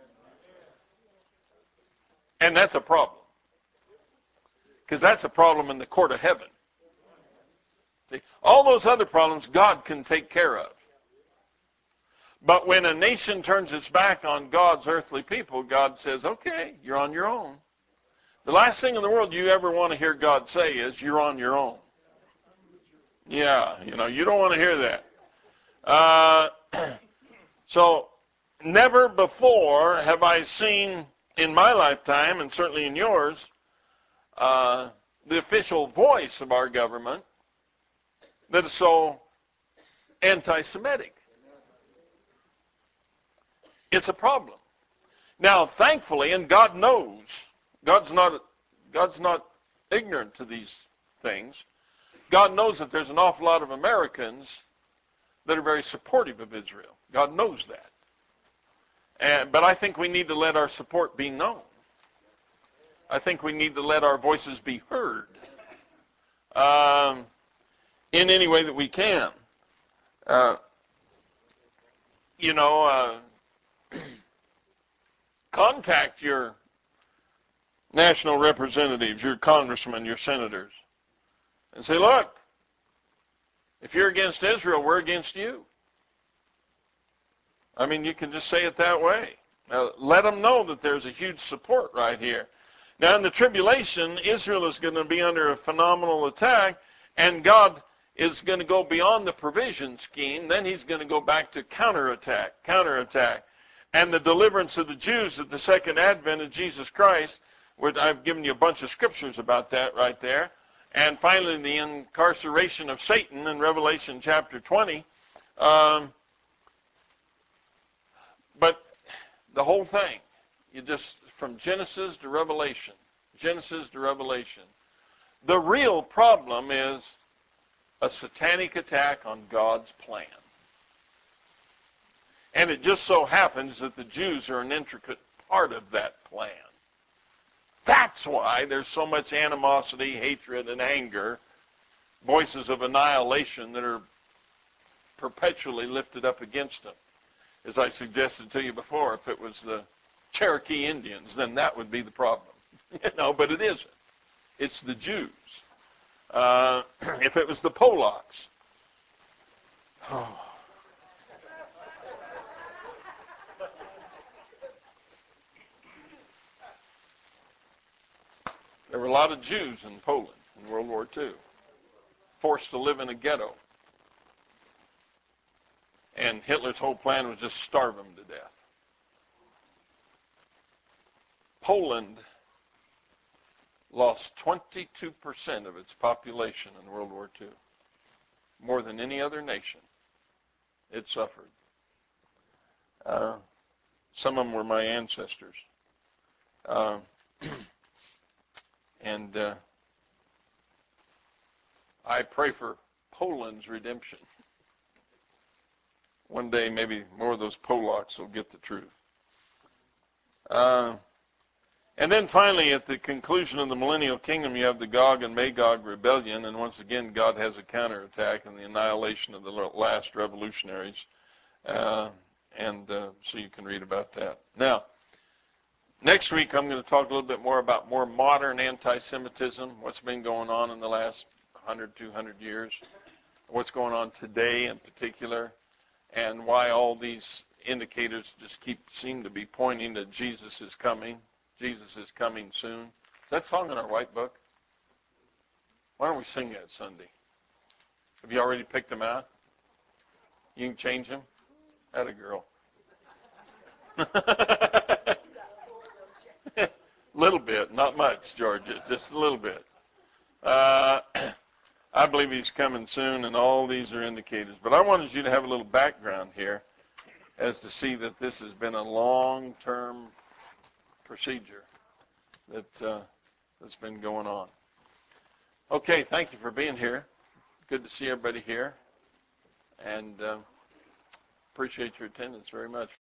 [SPEAKER 1] And that's a problem. Because that's a problem in the court of heaven. See, all those other problems God can take care of. But when a nation turns its back on God's earthly people, God says, okay, you're on your own. The last thing in the world you ever want to hear God say is, you're on your own. Yeah, you know, you don't want to hear that. Uh, so, never before have I seen in my lifetime, and certainly in yours, uh, the official voice of our government that is so anti-Semitic. It's a problem. Now, thankfully, and God knows, God's not, God's not ignorant to these things. God knows that there's an awful lot of Americans that are very supportive of Israel. God knows that. And, but I think we need to let our support be known. I think we need to let our voices be heard um, in any way that we can. Uh, you know, uh, contact your national representatives, your congressmen, your senators, and say, look, if you're against Israel, we're against you. I mean, you can just say it that way. Now, let them know that there's a huge support right here. Now, in the tribulation, Israel is going to be under a phenomenal attack, and God is going to go beyond the provision scheme. Then he's going to go back to counterattack, counterattack. And the deliverance of the Jews at the second advent of Jesus Christ, which I've given you a bunch of scriptures about that right there. And finally, the incarceration of Satan in Revelation chapter twenty. Um, but the whole thing, you just, from Genesis to Revelation, Genesis to Revelation, the real problem is a satanic attack on God's plan. And it just so happens that the Jews are an intricate part of that plan. That's why there's so much animosity, hatred, and anger, voices of annihilation that are perpetually lifted up against them. As I suggested to you before, if it was the Cherokee Indians, then that would be the problem. You know, but it isn't. It's the Jews. Uh, if it was the Polacks, oh. There were a lot of Jews in Poland in World War Two, forced to live in a ghetto. And Hitler's whole plan was just starve them to death. Poland lost twenty-two percent of its population in World War Two, more than any other nation. It suffered. Uh, some of them were my ancestors. Uh, and uh, I pray for Poland's redemption. One day, maybe more of those Polacks will get the truth. Uh, and then finally, at the conclusion of the millennial kingdom, you have the Gog and Magog rebellion, and once again, God has a counterattack and the annihilation of the last revolutionaries. Uh, and uh, so you can read about that. Now, next week, I'm going to talk a little bit more about more modern anti-Semitism, what's been going on in the last one hundred, two hundred years, what's going on today in particular, and why all these indicators just keep seem to be pointing that Jesus is coming. Jesus is coming soon. Is that song in our white book? Why don't we sing that Sunday? Have you already picked them out? You can change them? Atta girl. A little bit, not much, Georgia, just a little bit. Uh, I believe he's coming soon, and all these are indicators. But I wanted you to have a little background here as to see that this has been a long-term procedure that, uh, that's been going on. Okay, thank you for being here. Good to see everybody here, and uh, appreciate your attendance very much.